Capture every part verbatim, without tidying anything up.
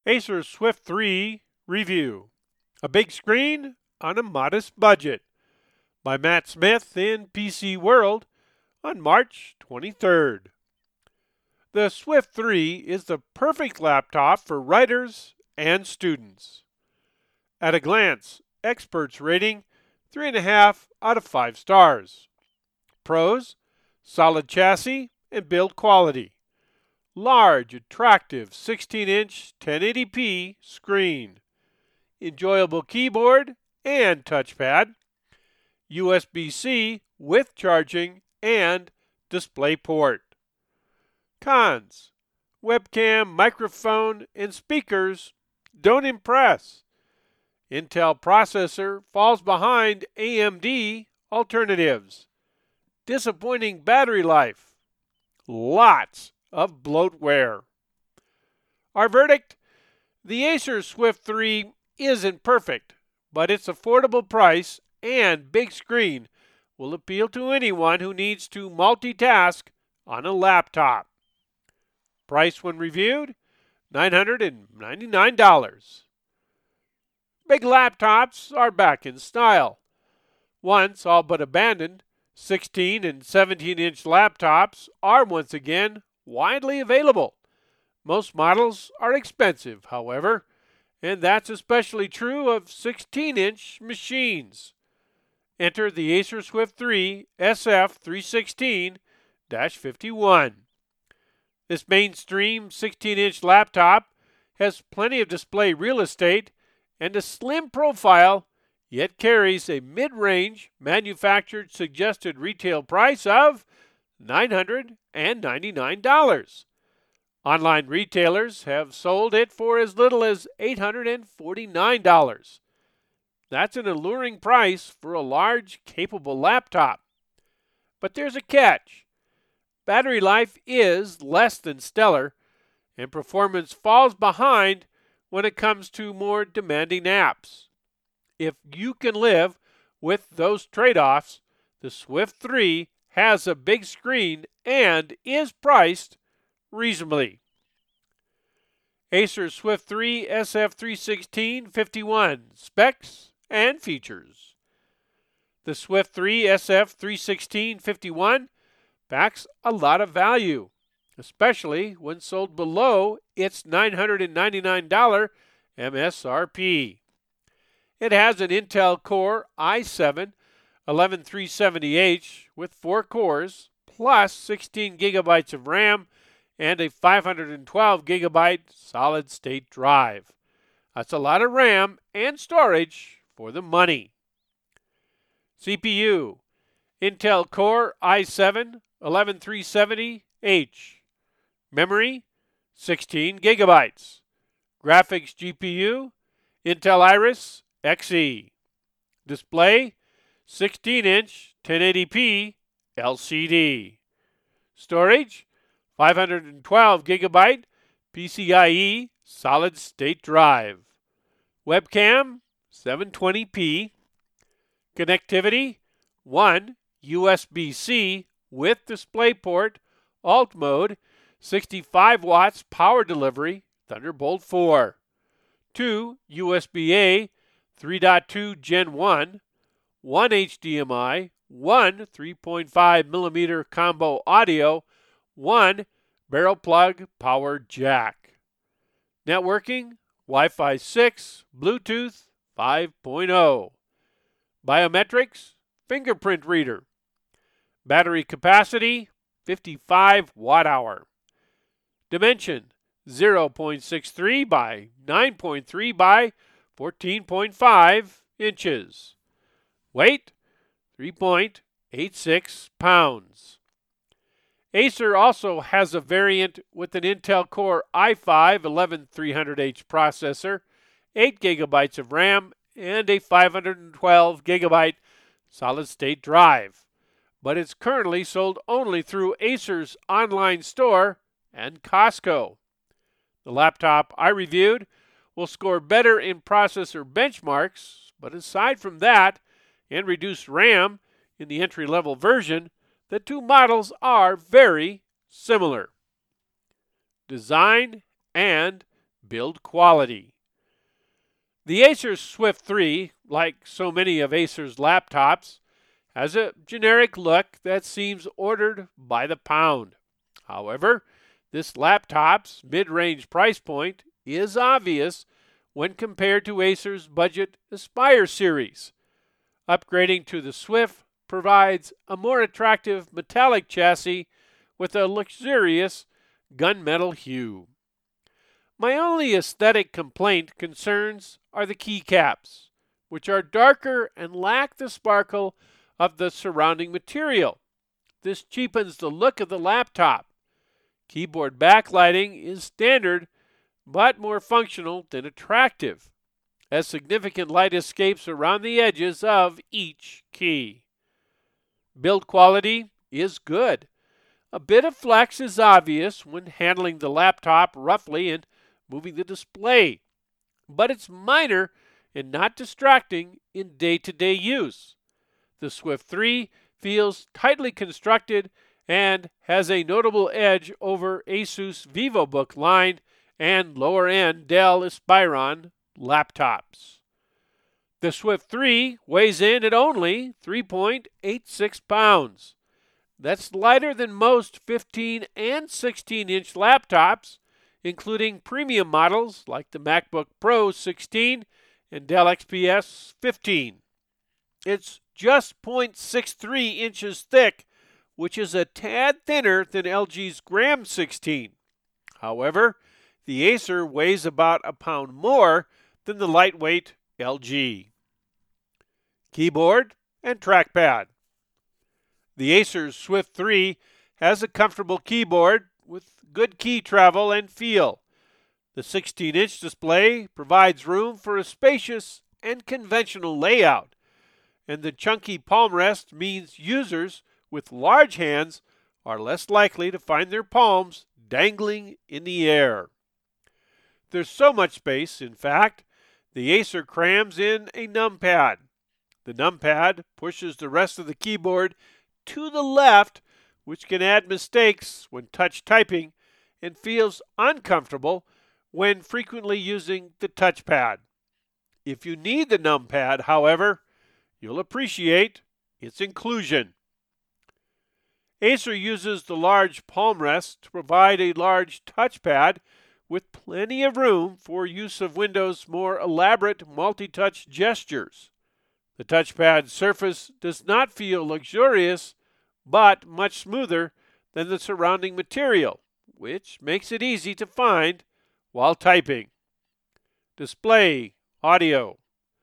Acer Swift three Review. A big screen on a modest budget. By Matt Smith in P C World on March twenty-third. The Swift three is the perfect laptop for writers and students. At a glance, experts rating three point five out of five stars. Pros: solid chassis and build quality. Large, attractive sixteen inch ten eighty p screen. Enjoyable keyboard and touchpad. U S B C with charging and DisplayPort. Cons: webcam, microphone, and speakers don't impress. Intel processor falls behind A M D alternatives. Disappointing battery life. Lots of bloatware. Our verdict: the Acer Swift three isn't perfect, but its affordable price and big screen will appeal to anyone who needs to multitask on a laptop. Price when reviewed: nine hundred ninety-nine dollars. Big laptops are back in style. Once all but abandoned, sixteen and seventeen inch laptops are once again widely available. Most models are expensive, however, and that's especially true of sixteen inch machines. Enter the Acer Swift three S F three sixteen dash fifty-one. This mainstream sixteen inch laptop has plenty of display real estate and a slim profile, yet carries a mid-range manufactured suggested retail price of nine hundred ninety-nine dollars. Online retailers have sold it for as little as eight hundred forty-nine dollars. That's an alluring price for a large, capable laptop. But there's a catch. Battery life is less than stellar, and performance falls behind when it comes to more demanding apps. If you can live with those trade-offs, the Swift three has a big screen and is priced reasonably. Acer Swift three S F three sixteen fifty-one Specs and Features. The Swift three S F three sixteen fifty-one packs a lot of value, especially when sold below its nine hundred ninety-nine dollars M S R P. It has an Intel Core i seven eleven three seventy H with four cores plus sixteen gigabytes of RAM and a five hundred twelve gigabyte solid-state drive. That's a lot of RAM and storage for the money. C P U: Intel Core i seven eleven three seventy H. Memory: sixteen gigabytes. Graphics G P U: Intel Iris X E. Display: sixteen inch ten eighty p L C D. Storage: five hundred twelve gigabyte PCIe solid-state drive. Webcam: seven twenty p. Connectivity: one U S B C with DisplayPort, alt mode, sixty-five watts power delivery, Thunderbolt four. two U S B A three point two Gen one, one H D M I, one three point five millimeter combo audio, one barrel plug power jack. Networking: Wi-Fi six, Bluetooth five point oh. Biometrics: fingerprint reader. Battery capacity: fifty-five watt hour. Dimension: zero point six three by nine point three by fourteen point five inches. Weight: three point eight six pounds. Acer also has a variant with an Intel Core i five eleven three hundred H processor, eight gigabytes of RAM, and a five hundred twelve gigabyte solid-state drive. But it's currently sold only through Acer's online store and Costco. The laptop I reviewed will score better in processor benchmarks, but aside from that and reduced RAM in the entry-level version, the two models are very similar. Design and build quality. The Acer Swift three, like so many of Acer's laptops, has a generic look that seems ordered by the pound. However, this laptop's mid-range price point is obvious when compared to Acer's budget Aspire series. Upgrading to the Swift provides a more attractive metallic chassis with a luxurious gunmetal hue. My only aesthetic complaint concerns are the keycaps, which are darker and lack the sparkle of the surrounding material. This cheapens the look of the laptop. Keyboard backlighting is standard, but more functional than attractive, as significant light escapes around the edges of each key. Build quality is good. A bit of flex is obvious when handling the laptop roughly and moving the display, but it's minor and not distracting in day-to-day use. The Swift three feels tightly constructed and has a notable edge over Asus VivoBook line and lower-end Dell Inspiron laptops. The Swift three weighs in at only three point eight six pounds. That's lighter than most fifteen and sixteen inch laptops, including premium models like the MacBook Pro sixteen and Dell X P S fifteen. It's just zero point six three inches thick, which is a tad thinner than L G's Gram sixteen. However, the Acer weighs about a pound more than the lightweight L G. Keyboard and trackpad. The Acer's Swift three has a comfortable keyboard with good key travel and feel. The sixteen inch display provides room for a spacious and conventional layout, and the chunky palm rest means users with large hands are less likely to find their palms dangling in the air. There's so much space, in fact, the Acer crams in a numpad. The numpad pushes the rest of the keyboard to the left, which can add mistakes when touch typing and feels uncomfortable when frequently using the touchpad. If you need the numpad, however, you'll appreciate its inclusion. Acer uses the large palm rest to provide a large touchpad with plenty of room for use of Windows' more elaborate multi-touch gestures. The touchpad surface does not feel luxurious, but much smoother than the surrounding material, which makes it easy to find while typing. Display, audio.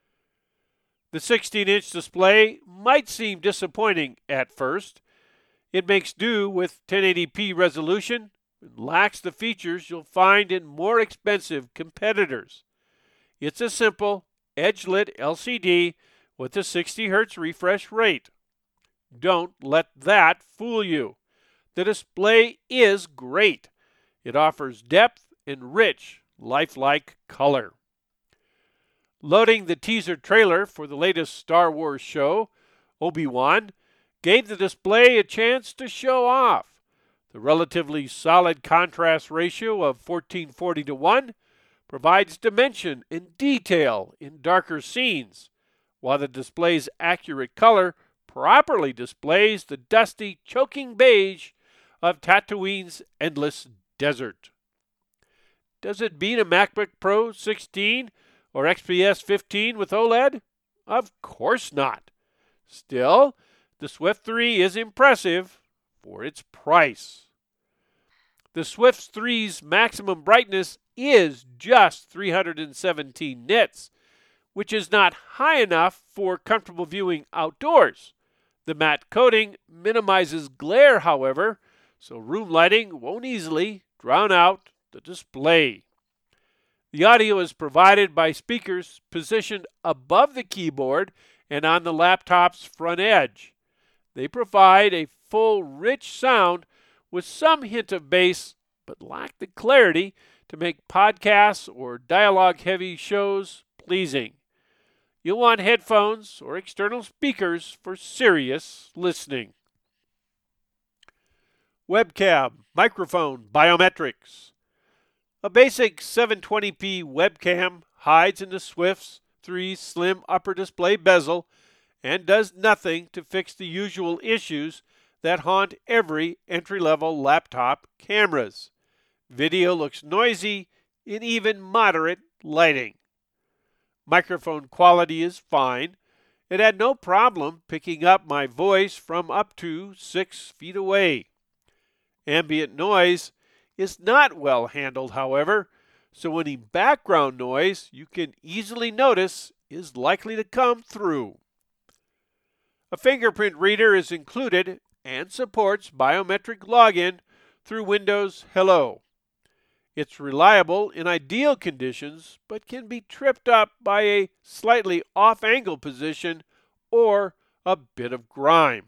The sixteen inch display might seem disappointing at first. It makes do with ten eighty p resolution and lacks the features you'll find in more expensive competitors. It's a simple, edge-lit L C D with a sixty hertz refresh rate. Don't let that fool you. The display is great. It offers depth and rich, lifelike color. Loading the teaser trailer for the latest Star Wars show, Obi-Wan, gave the display a chance to show off. The relatively solid contrast ratio of fourteen forty to one provides dimension and detail in darker scenes, while the display's accurate color properly displays the dusty, choking beige of Tatooine's endless desert. Does it beat a MacBook Pro sixteen or X P S fifteen with OLED? Of course not. Still, the Swift three is impressive for its price. The Swift three's maximum brightness is just three hundred seventeen nits, which is not high enough for comfortable viewing outdoors. The matte coating minimizes glare, however, so room lighting won't easily drown out the display. The audio is provided by speakers positioned above the keyboard and on the laptop's front edge. They provide a full, rich sound with some hint of bass, but lack the clarity to make podcasts or dialogue-heavy shows pleasing. You'll want headphones or external speakers for serious listening. Webcam, microphone, biometrics. A basic seven twenty p webcam hides in the Swift three's slim upper display bezel and does nothing to fix the usual issues that haunt every entry-level laptop cameras. Video looks noisy in even moderate lighting. Microphone quality is fine. It had no problem picking up my voice from up to six feet away. Ambient noise is not well handled, however, so any background noise you can easily notice is likely to come through. A fingerprint reader is included and supports biometric login through Windows Hello. It's reliable in ideal conditions, but can be tripped up by a slightly off-angle position or a bit of grime.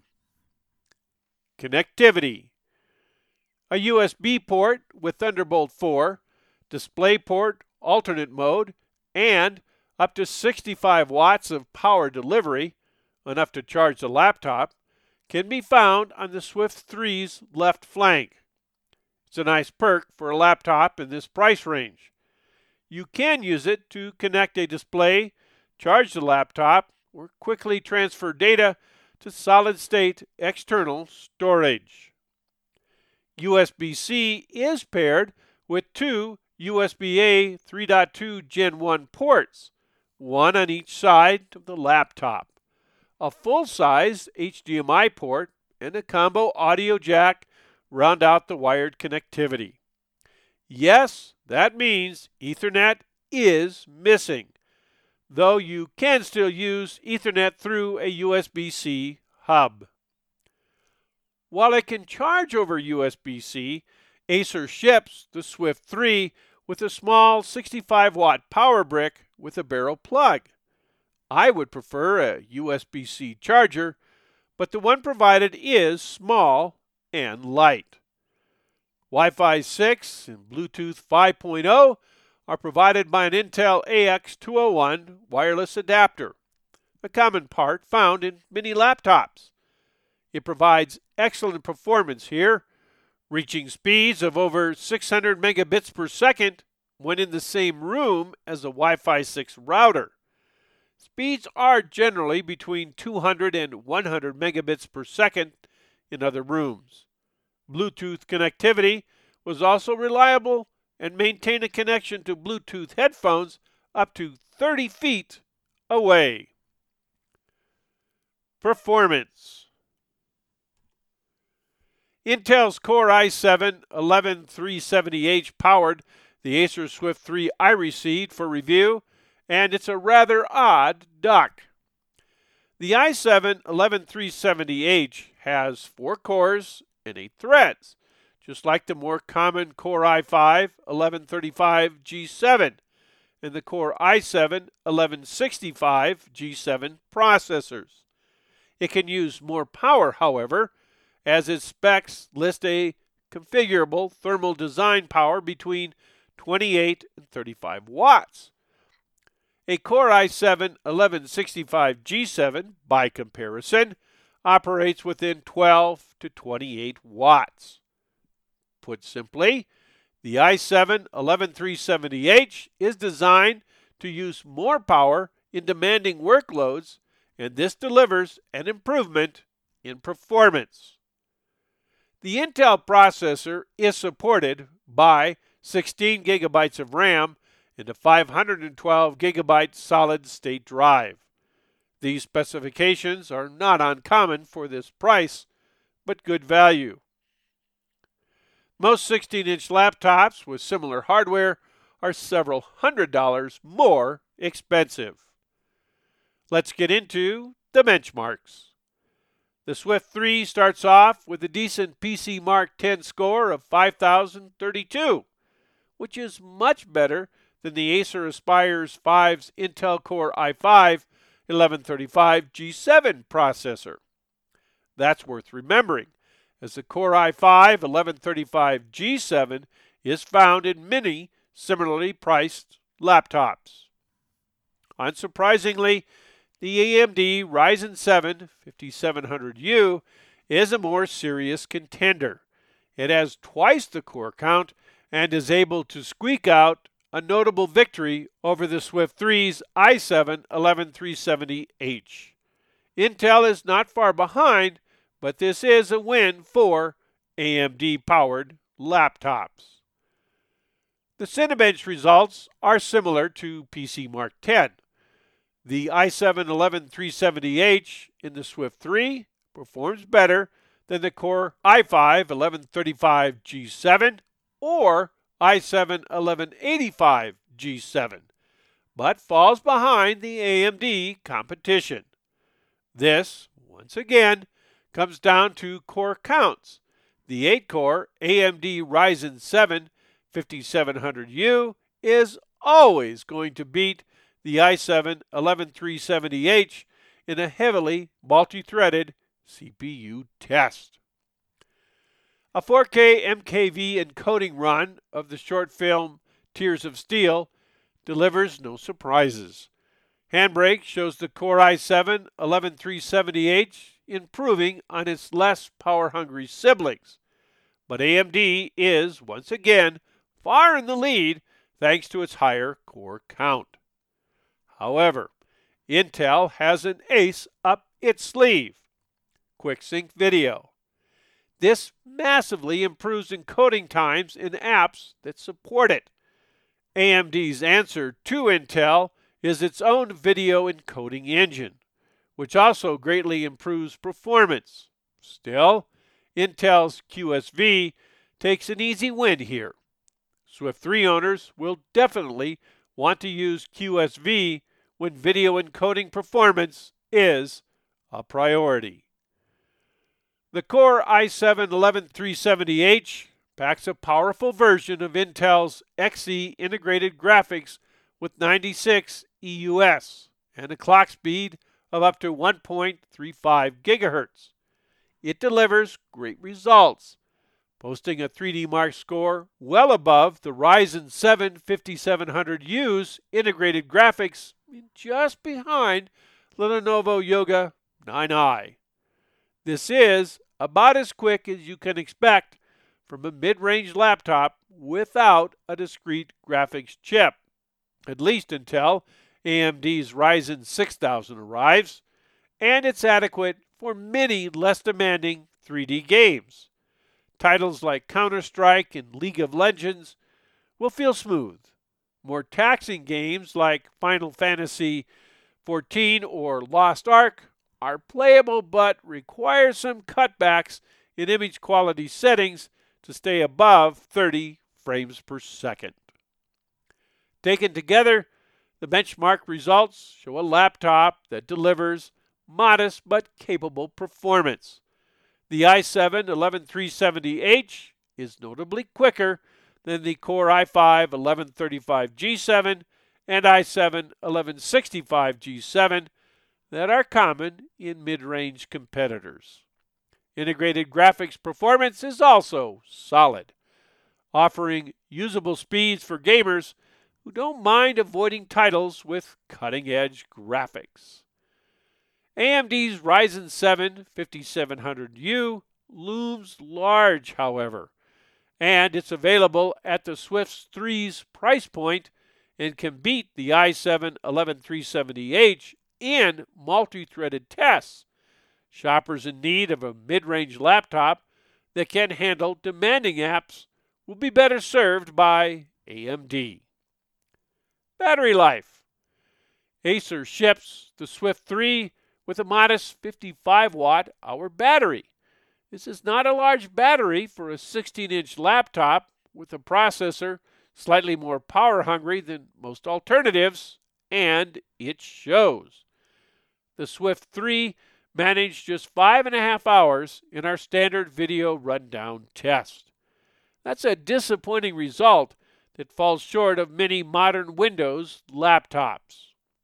Connectivity. A U S B port with Thunderbolt four, DisplayPort alternate mode, and up to sixty-five watts of power delivery, enough to charge the laptop, can be found on the Swift three's left flank. It's a nice perk for a laptop in this price range. You can use it to connect a display, charge the laptop, or quickly transfer data to solid-state external storage. U S B C is paired with two U S B A three point two Gen one ports, one on each side of the laptop. A full-size H D M I port and a combo audio jack round out the wired connectivity. Yes, that means Ethernet is missing, though you can still use Ethernet through a U S B C hub. While it can charge over U S B C, Acer ships the Swift three with a small sixty-five watt power brick with a barrel plug. I would prefer a U S B C charger, but the one provided is small and light. Wi-Fi six and Bluetooth five point oh are provided by an Intel A X two oh one wireless adapter, a common part found in many laptops. It provides excellent performance here, reaching speeds of over six hundred megabits per second when in the same room as a Wi-Fi six router. Speeds are generally between two hundred and one hundred megabits per second in other rooms. Bluetooth connectivity was also reliable and maintained a connection to Bluetooth headphones up to thirty feet away. Performance. Intel's Core i seven eleven three seventy H powered the Acer Swift three I received for review, and it's a rather odd dock. The i seven eleven three seventy H has four cores and eight threads, just like the more common Core i five eleven thirty-five G seven and the Core i seven eleven sixty-five G seven processors. It can use more power, however, as its specs list a configurable thermal design power between twenty-eight and thirty-five watts. A Core i seven eleven sixty-five G seven, by comparison, operates within twelve to twenty-eight watts. Put simply, the i seven eleven three seventy H is designed to use more power in demanding workloads, and this delivers an improvement in performance. The Intel processor is supported by sixteen gigabytes of RAM and a five hundred twelve gigabyte solid-state drive. These specifications are not uncommon for this price, but good value. Most sixteen inch laptops with similar hardware are several hundred dollars more expensive. Let's get into the benchmarks. The Swift three starts off with a decent P C Mark ten score of five thousand thirty-two, which is much better than the Acer Aspire five's Intel Core i five eleven thirty-five G seven processor. That's worth remembering, as the Core i five eleven thirty-five G seven is found in many similarly priced laptops. Unsurprisingly, the A M D Ryzen seven fifty-seven hundred U is a more serious contender. It has twice the core count and is able to squeak out a notable victory over the Swift three's i seven eleven three seventy H. Intel is not far behind, but this is a win for A M D-powered laptops. The Cinebench results are similar to P C Mark ten. The i seven eleven three seventy H in the Swift three performs better than the Core i five eleven thirty-five G seven or i seven eleven eighty-five G seven, but falls behind the A M D competition. This, once again, comes down to core counts. The eight core A M D Ryzen seven fifty-seven hundred U is always going to beat the i seven eleven three seventy H in a heavily multi-threaded C P U test. A four K M K V encoding run of the short film Tears of Steel delivers no surprises. Handbrake shows the Core i seven eleven three seventy H improving on its less power-hungry siblings, but A M D is, once again, far in the lead thanks to its higher core count. However, Intel has an ace up its sleeve: QuickSync Video. This massively improves encoding times in apps that support it. A M D's answer to Intel is its own video encoding engine, which also greatly improves performance. Still, Intel's Q S V takes an easy win here. Swift three owners will definitely want to use Q S V when video encoding performance is a priority. The Core i seven eleven three seventy H packs a powerful version of Intel's Xe integrated graphics with ninety-six E U S and a clock speed of up to one point three five gigahertz. It delivers great results, posting a three D Mark score well above the Ryzen seven fifty-seven hundred U's integrated graphics and just behind the Lenovo Yoga nine i. This is about as quick as you can expect from a mid-range laptop without a discrete graphics chip, at least until A M D's Ryzen six thousand arrives, and it's adequate for many less demanding three D games. Titles like Counter-Strike and League of Legends will feel smooth. More taxing games like Final Fantasy fourteen or Lost Ark are playable but require some cutbacks in image quality settings to stay above thirty frames per second. Taken together, the benchmark results show a laptop that delivers modest but capable performance. The i seven eleven three seventy H is notably quicker than the Core i five eleven thirty-five G seven and i seven eleven sixty-five G seven that are common in mid-range competitors. Integrated graphics performance is also solid, offering usable speeds for gamers who don't mind avoiding titles with cutting-edge graphics. A M D's Ryzen seven fifty-seven hundred U looms large, however, and it's available at the Swift three's price point and can beat the i seven eleven three seventy H in multi-threaded tests. Shoppers in need of a mid-range laptop that can handle demanding apps will be better served by A M D. Battery life. Acer ships the Swift three with a modest fifty-five watt hour battery. This is not a large battery for a sixteen inch laptop with a processor slightly more power-hungry than most alternatives, and it shows. The Swift three managed just five and a half hours in our standard video rundown test. That's a disappointing result that falls short of many modern Windows laptops.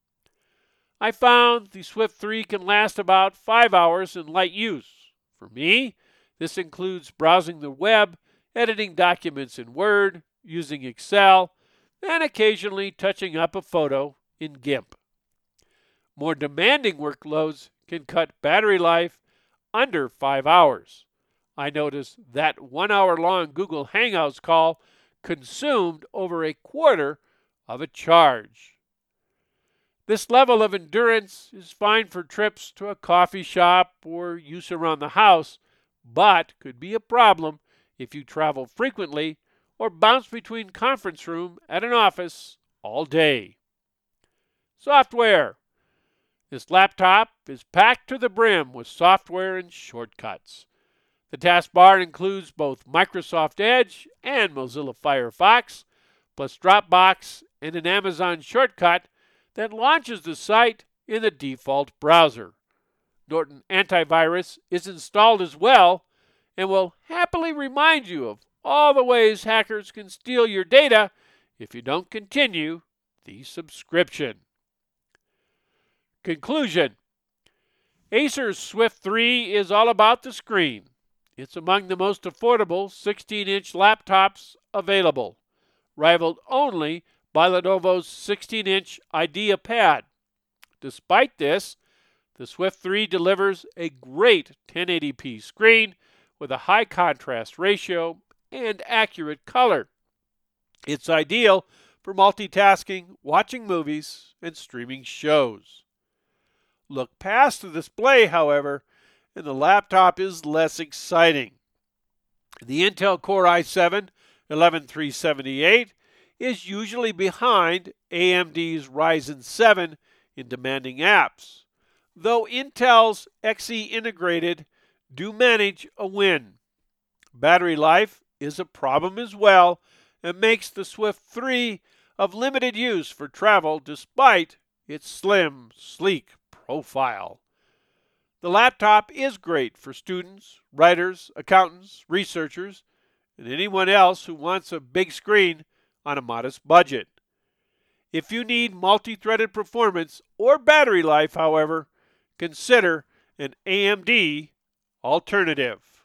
I found the Swift three can last about five hours in light use. For me, this includes browsing the web, editing documents in Word, using Excel, and occasionally touching up a photo in GIMP. More demanding workloads can cut battery life under five hours. I noticed that one hour long Google Hangouts call consumed over a quarter of a charge. This level of endurance is fine for trips to a coffee shop or use around the house, but could be a problem if you travel frequently or bounce between conference room and an office all day. Software. This laptop is packed to the brim with software and shortcuts. The taskbar includes both Microsoft Edge and Mozilla Firefox, plus Dropbox and an Amazon shortcut that launches the site in the default browser. Norton Antivirus is installed as well and will happily remind you of all the ways hackers can steal your data if you don't continue the subscription. Conclusion. Acer's Swift three is all about the screen. It's among the most affordable sixteen-inch laptops available, rivaled only by Lenovo's sixteen-inch IdeaPad. Despite this, the Swift three delivers a great ten eighty p screen with a high contrast ratio and accurate color. It's ideal for multitasking, watching movies, and streaming shows. Look past the display, however, and the laptop is less exciting. The Intel Core i seven eleven three seventy-eight is usually behind A M D's Ryzen seven in demanding apps, though Intel's Xe integrated do manage a win. Battery life is a problem as well and makes the Swift three of limited use for travel despite its slim, sleek profile. The laptop is great for students, writers, accountants, researchers, and anyone else who wants a big screen on a modest budget. If you need multi-threaded performance or battery life, however, consider an A M D alternative.